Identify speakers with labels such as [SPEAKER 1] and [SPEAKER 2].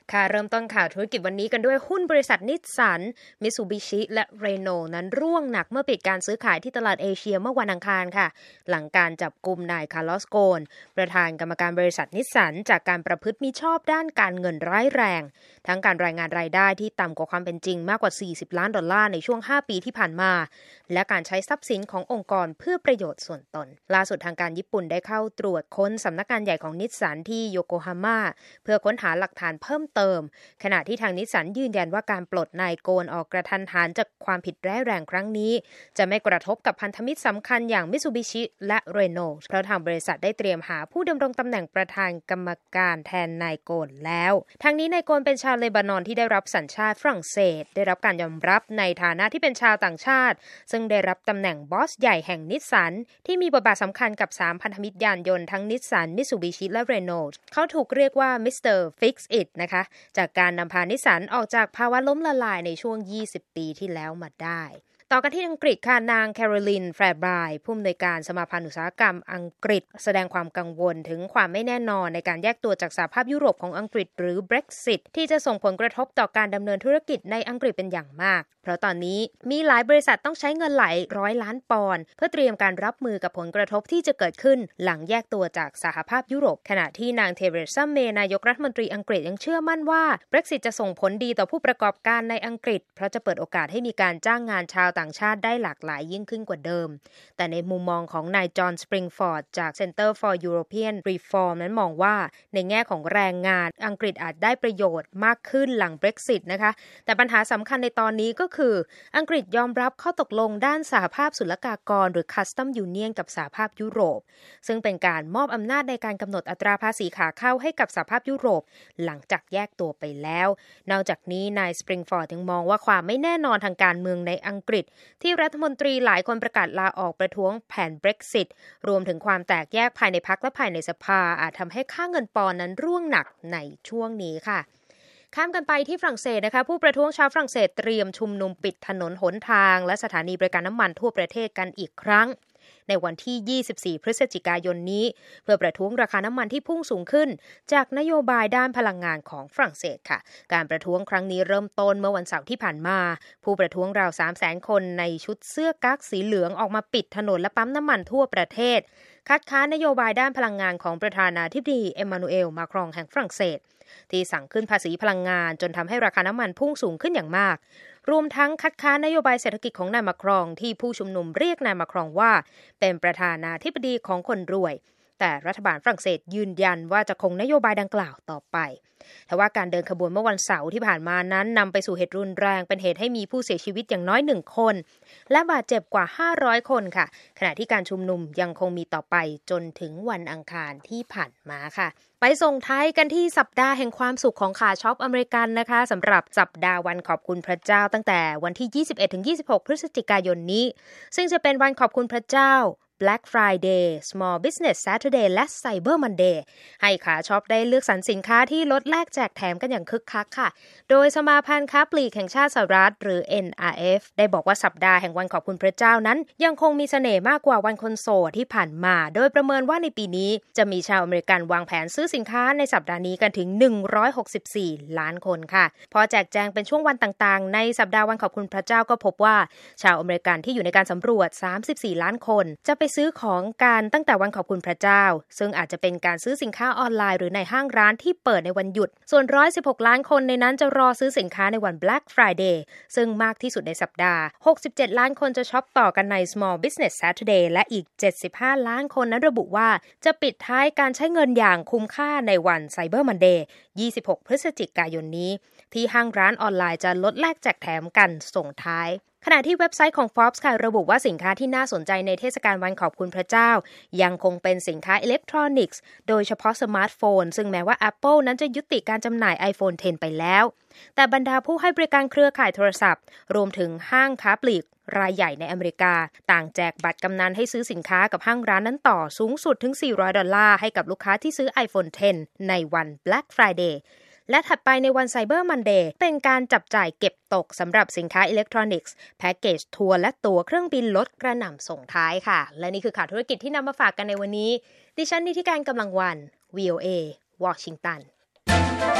[SPEAKER 1] ค่ะเริ่มต้นข่าวธุรกิจวันนี้กันด้วยหุ้นบริษัทนิสสันมิตซูบิชิและเรโนลนั้นร่วงหนักเมื่อปิดการซื้อขายที่ตลาดเอเชียเมื่อวันอังคารค่ะหลังการจับกุมนายคาร์ลอสโกนประธานกรรมการบริษัทนิสสันจากการประพฤติมิชอบด้านการเงินร้ายแรงทั้งการรายงานรายได้ที่ต่ำกว่าความเป็นจริงมากกว่า$40 ล้านในช่วง5ปีที่ผ่านมาและการใช้ทรัพย์สินขององค์กรเพื่อประโยชน์ส่วนตนล่าสุดทางการญี่ปุ่นได้เข้าตรวจค้นสำนักงานใหญ่ของนิสสันที่โยโกฮาม่าเพื่อค้นหาหลักฐานเพิ่มเติมขณะที่ทางนิสสันยืนยันว่าการปลดนายโกนออกกระทันหันจากความผิดร้ายแรงครั้งนี้จะไม่กระทบกับพันธมิตรสำคัญอย่างมิตซูบิชิและเรโนลเพราะทางบริษัทได้เตรียมหาผู้ดำรงตำแหน่งประธานกรรมการแทนนายโกนแล้วทางนี้นายโกนเป็นชาวเลบานอนที่ได้รับสัญชาติฝรั่งเศสได้รับการยอมรับในฐานะที่เป็นชาวต่างชาติซึ่งได้รับตำแหน่งบอสใหญ่แห่งนิสสันที่มีบทบาทสำคัญกับ3พันธมิตรยานยนต์ทั้งนิสสันมิตซูบิชิและเรโนลเขาถูกเรียกว่ามิสเตอร์ฟิกซ์อิทนะคะจากการนำพานิสสันออกจากภาวะล้มละลายในช่วง20ปีที่แล้วมาได้ต่อกันที่อังกฤษค่ะนางแคโรลินแฟร์บรายผู้อำนวยการสมาพันธ์อุตสาหกรรมอังกฤษแสดงความกังวลถึงความไม่แน่นอนในการแยกตัวจากสหภาพยุโรปของอังกฤษหรือ Brexit ที่จะส่งผลกระทบต่อการดำเนินธุรกิจในอังกฤษเป็นอย่างมากเพราะตอนนี้มีหลายบริษัทต้องใช้เงินหลายร้อยล้านปอนด์เพื่อเตรียมการรับมือกับผลกระทบที่จะเกิดขึ้นหลังแยกตัวจากสหภาพยุโรปขณะที่นางเทเรซาเมย์นายกรัฐมนตรีอังกฤษยังเชื่อมั่นว่า Brexit จะส่งผลดีต่อผู้ประกอบการในอังกฤษเพราะจะเปิดโอกาสให้มีการจ้างงานชาวต่างชาติได้หลากหลายยิ่งขึ้นกว่าเดิมแต่ในมุมมองของนายจอห์นสปริงฟอร์ดจาก Center for European Reform นั้นมองว่าในแง่ของแรงงานอังกฤษอาจได้ประโยชน์มากขึ้นหลัง Brexit นะคะแต่ปัญหาสำคัญในตอนนี้ก็คืออังกฤษยอมรับข้อตกลงด้านสหภาพศุลกากรหรือ Custom Union กับสหภาพยุโรปซึ่งเป็นการมอบอำนาจในการกำหนดอัตราภาษีขาเข้าให้กับสหภาพยุโรปหลังจากแยกตัวไปแล้วนอกจากนี้นายสปริงฟอร์ดยังมองว่าความไม่แน่นอนทางการเมืองในอังกฤษที่รัฐมนตรีหลายคนประกาศลาออกประท้วงแผน Brexit รวมถึงความแตกแยกภายในพรรคและภายในสภาอาจทำให้ค่าเงินปอนด์นั้นร่วงหนักในช่วงนี้ค่ะข้ามกันไปที่ฝรั่งเศสนะคะผู้ประท้วงชาวฝรั่งเศสเตรียมชุมนุมปิดถนนหนทางและสถานีบริการน้ำมันทั่วประเทศกันอีกครั้งในวันที่24พฤศจิกายนนี้เพื่อประท้วงราคาน้ำมันที่พุ่งสูงขึ้นจากนโยบายด้านพลังงานของฝรั่งเศสค่ะการประท้วงครั้งนี้เริ่มต้นเมื่อวันเสาร์ที่ผ่านมาผู้ประท้วงราว 300,000 คนในชุดเสื้อกั๊กสีเหลืองออกมาปิดถนนและปั๊มน้ำมันทั่วประเทศคัดค้านนโยบายด้านพลังงานของประธานาธิบดีเอ็มมานูเอลมาครองแห่งฝรั่งเศสที่สั่งขึ้นภาษีพลังงานจนทำให้ราคาน้ำมันพุ่งสูงขึ้นอย่างมากรวมทั้งคัดค้านนโยบายเศรษฐกิจของนายมาครองที่ผู้ชุมนุมเรียกนายมาครองว่าเป็นประธานาธิบดีของคนรวยแต่รัฐบาลฝรั่งเศสยืนยันว่าจะคงนโยบายดังกล่าวต่อไปแต่ว่าการเดินขบวนเมื่อวันเสาร์ที่ผ่านมานั้นนำไปสู่เหตุรุนแรงเป็นเหตุให้มีผู้เสียชีวิตอย่างน้อย1คนและบาดเจ็บกว่า500คนค่ะขณะที่การชุมนุมยังคงมีต่อไปจนถึงวันอังคารที่ผ่านมาค่ะไปส่งท้ายกันที่สัปดาห์แห่งความสุขของขาช็อปอเมริกันนะคะสำหรับสัปดาห์วันขอบคุณพระเจ้าตั้งแต่วันที่ 21-26 พฤศจิกายนนี้ซึ่งจะเป็นวันขอบคุณพระเจ้าBlack Friday, Small Business Saturday และ Cyber Monday ให้ขาช็อปได้เลือกสรรสินค้าที่ลดแลกแจกแถมกันอย่างคึกคักค่ะโดยสมาพันธ์ค้าปลีกแห่งชาติสหรัฐหรือ NRF ได้บอกว่าสัปดาห์แห่งวันขอบคุณพระเจ้านั้นยังคงมีเสน่ห์มากกว่าวันคนโสดที่ผ่านมาโดยประเมินว่าในปีนี้จะมีชาวอเมริกันวางแผนซื้อสินค้าในสัปดาห์นี้กันถึง164ล้านคนค่ะพอแจกแจงเป็นช่วงวันต่างๆในสัปดาห์วันขอบคุณพระเจ้าก็พบว่าชาวอเมริกันที่อยู่ในการสำรวจ34ล้านคนจะไปซื้อของการตั้งแต่วันขอบคุณพระเจ้าซึ่งอาจจะเป็นการซื้อสินค้าออนไลน์หรือในห้างร้านที่เปิดในวันหยุดส่วน116ล้านคนในนั้นจะรอซื้อสินค้าในวัน Black Friday ซึ่งมากที่สุดในสัปดาห์67ล้านคนจะช็อปต่อกันใน Small Business Saturday และอีก75ล้านคนนั้นระบุว่าจะปิดท้ายการใช้เงินอย่างคุ้มค่าในวัน Cyber Monday 26พฤศจิกายนนี้ที่ห้างร้านออนไลน์จะลดแลกแจกแถมกันส่งท้ายขณะที่เว็บไซต์ของ Forbes ค่ะระบุว่าสินค้าที่น่าสนใจในเทศกาลวันขอบคุณพระเจ้ายังคงเป็นสินค้าอิเล็กทรอนิกส์โดยเฉพาะสมาร์ทโฟนซึ่งแม้ว่า Apple นั้นจะยุติการจำหน่าย iPhone X ไปแล้วแต่บรรดาผู้ให้บริการเครือข่ายโทรศัพท์รวมถึงห้างค้าปลีกรายใหญ่ในอเมริกาต่างแจกบัตรกำนันให้ซื้อสินค้ากับห้างร้านนั้นต่อสูงสุดถึง$400ให้กับลูกค้าที่ซื้อ iPhone X ในวัน Black Fridayและถัดไปในวัน Cyber Monday เป็นการจับจ่ายเก็บตกสำหรับสินค้าอิเล็กทรอนิกส์แพ็กเกจทัวร์และตั๋วเครื่องบินลดกระหน่ำส่งท้ายค่ะและนี่คือข่าวธุรกิจที่นำมาฝากกันในวันนี้ดิฉันนิติการกำลังวัน VOA วอชิงตัน